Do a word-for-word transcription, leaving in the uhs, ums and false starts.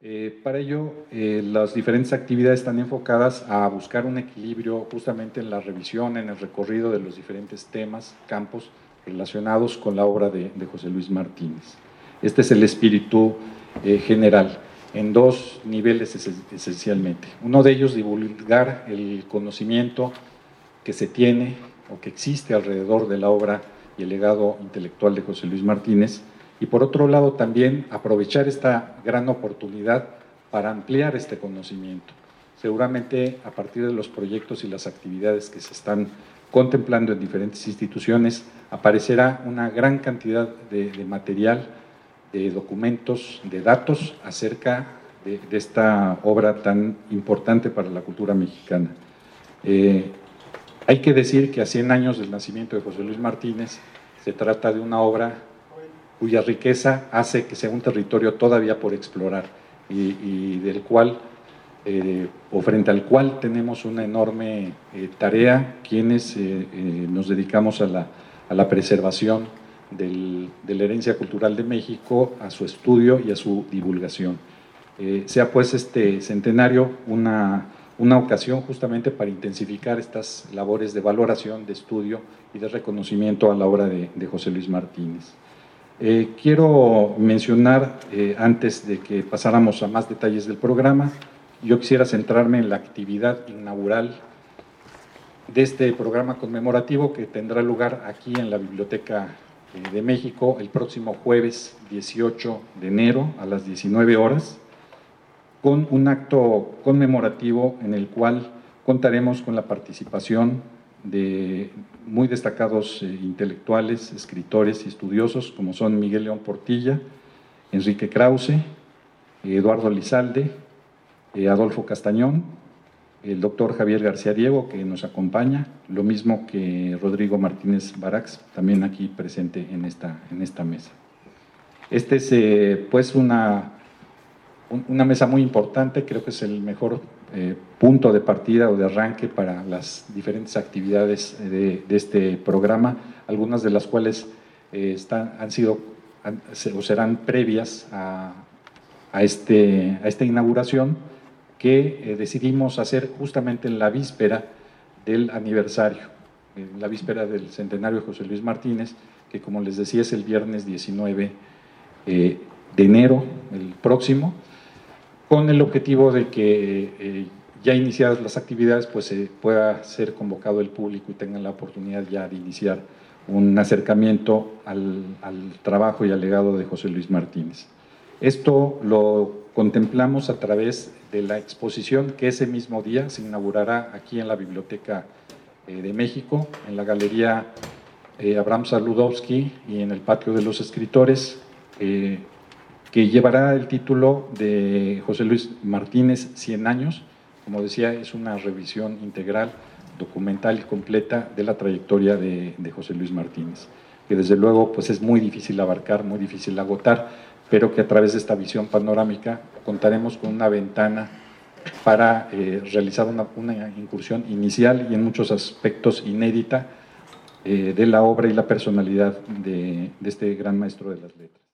Eh, para ello, eh, las diferentes actividades están enfocadas a buscar un equilibrio justamente en la revisión, en el recorrido de los diferentes temas, campos relacionados con la obra de, de José Luis Martínez. Este es el espíritu eh, general, en dos niveles es, esencialmente. Uno de ellos, divulgar el conocimiento que se tiene o que existe alrededor de la obra y el legado intelectual de José Luis Martínez, y por otro lado también aprovechar esta gran oportunidad para ampliar este conocimiento. Seguramente a partir de los proyectos y las actividades que se están contemplando en diferentes instituciones, aparecerá una gran cantidad de, de material, de documentos, de datos acerca de, de esta obra tan importante para la cultura mexicana. Eh, hay que decir que a cien años del nacimiento de José Luis Martínez se trata de una obra cuya riqueza hace que sea un territorio todavía por explorar y, y del cual, eh, o frente al cual tenemos una enorme eh, tarea quienes eh, eh, nos dedicamos a la, a la preservación del, de la herencia cultural de México, a su estudio y a su divulgación. Eh, sea pues este centenario una, una ocasión justamente para intensificar estas labores de valoración, de estudio y de reconocimiento a la obra de, de José Luis Martínez. Eh, quiero mencionar, eh, antes de que pasáramos a más detalles del programa, yo quisiera centrarme en la actividad inaugural de este programa conmemorativo que tendrá lugar aquí en la Biblioteca eh, de México el próximo jueves dieciocho de enero a las diecinueve horas, con un acto conmemorativo en el cual contaremos con la participación de muy destacados eh, intelectuales, escritores y estudiosos, como son Miguel León Portilla, Enrique Krause, Eduardo Lizalde, eh, Adolfo Castañón, el doctor Javier García Diego, que nos acompaña, lo mismo que Rodrigo Martínez Barax, también aquí presente en esta, en esta mesa. Este es eh, pues una, una mesa muy importante, creo que es el mejor Eh, punto de partida o de arranque para las diferentes actividades de, de este programa, algunas de las cuales eh, están, han sido han, o serán previas a, a, este, a esta inauguración que eh, decidimos hacer justamente en la víspera del aniversario, en la víspera del centenario de José Luis Martínez, que como les decía es el viernes diecinueve eh, de enero, el próximo, con el objetivo de que eh, ya iniciadas las actividades pues eh, pueda ser convocado el público y tengan la oportunidad ya de iniciar un acercamiento al, al trabajo y al legado de José Luis Martínez. Esto lo contemplamos a través de la exposición que ese mismo día se inaugurará aquí en la Biblioteca eh, de México, en la Galería eh, Abraham Saludowski y en el Patio de los Escritores, eh, que llevará el título de José Luis Martínez, cien años. Como decía, es una revisión integral, documental y completa de la trayectoria de, de José Luis Martínez, que desde luego pues es muy difícil abarcar, muy difícil agotar, pero que a través de esta visión panorámica contaremos con una ventana para eh, realizar una, una incursión inicial y en muchos aspectos inédita eh, de la obra y la personalidad de, de este gran maestro de las letras.